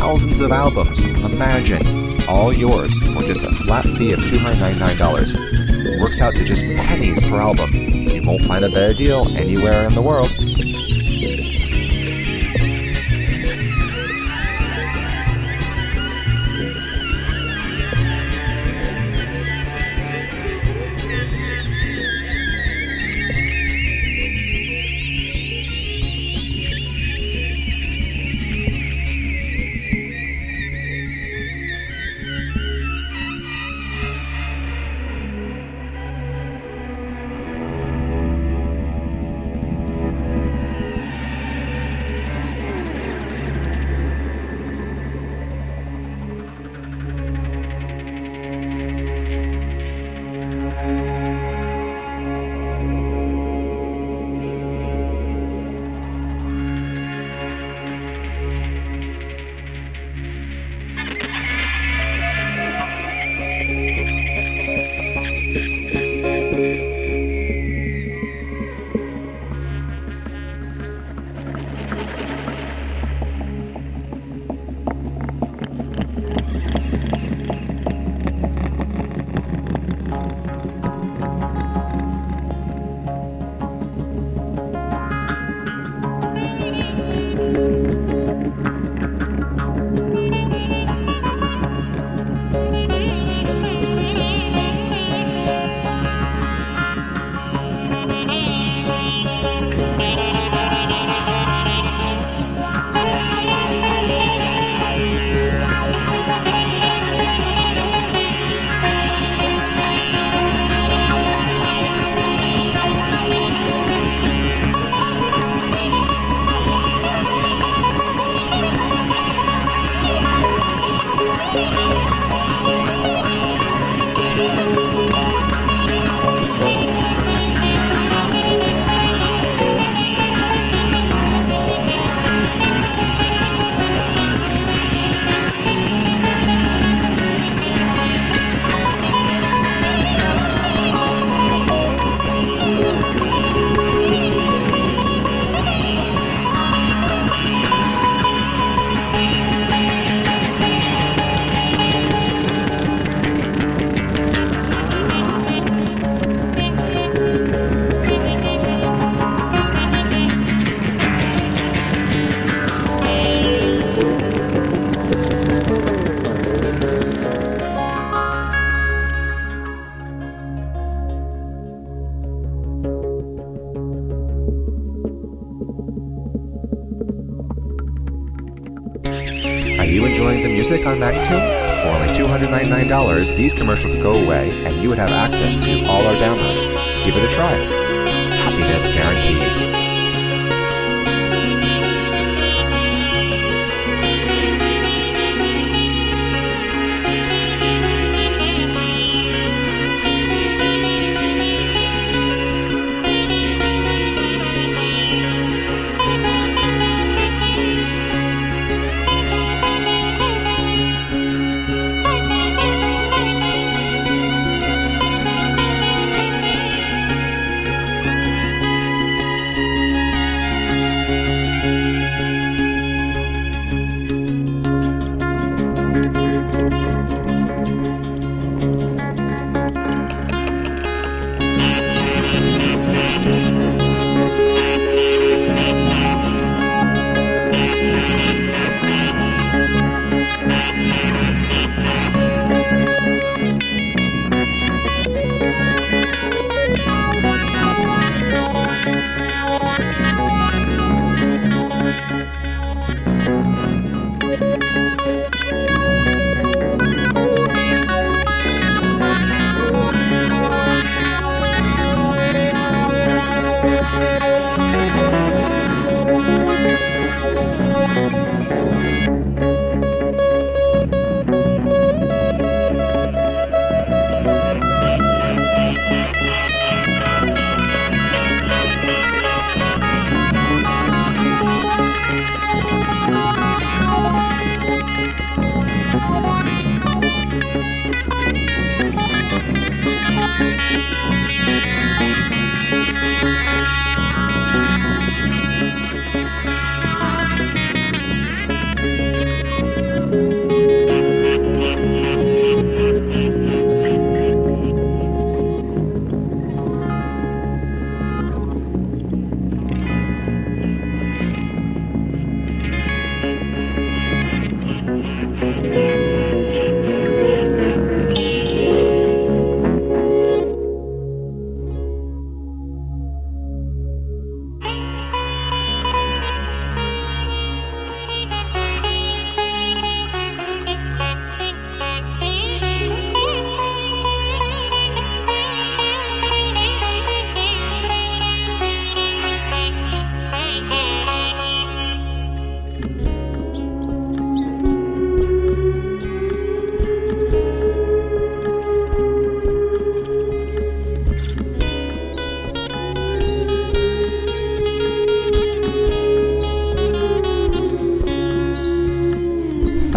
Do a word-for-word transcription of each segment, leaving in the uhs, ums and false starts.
thousands of albums. Imagine, all yours for just a flat fee of two hundred ninety-nine dollars. Works out to just pennies per album. You won't find a better deal anywhere in the world. Are you enjoying the music on MagTune? For only two hundred ninety-nine dollars, these commercials could go away and you would have access to all our downloads. Give it a try. Happiness guaranteed.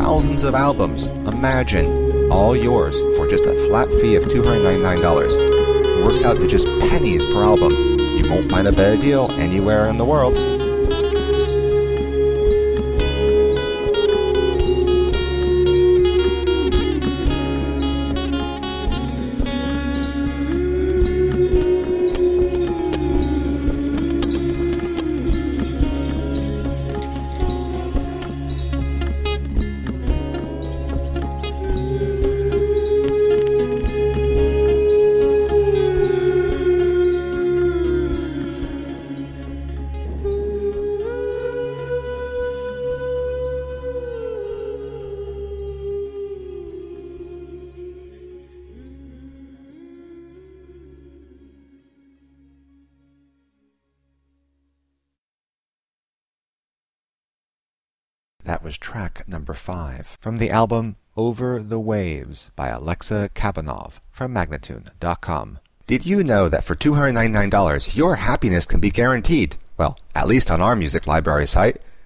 thousands of albums. Imagine, all yours for just a flat fee of two hundred ninety-nine dollars. It works out to just pennies per album. You won't find a better deal anywhere in the world. That was track number five from the album Over the Waves by Alexa Kabanov from Magnatune dot com. Did you know that for two hundred ninety-nine dollars your happiness can be guaranteed? Well, at least on our music library site.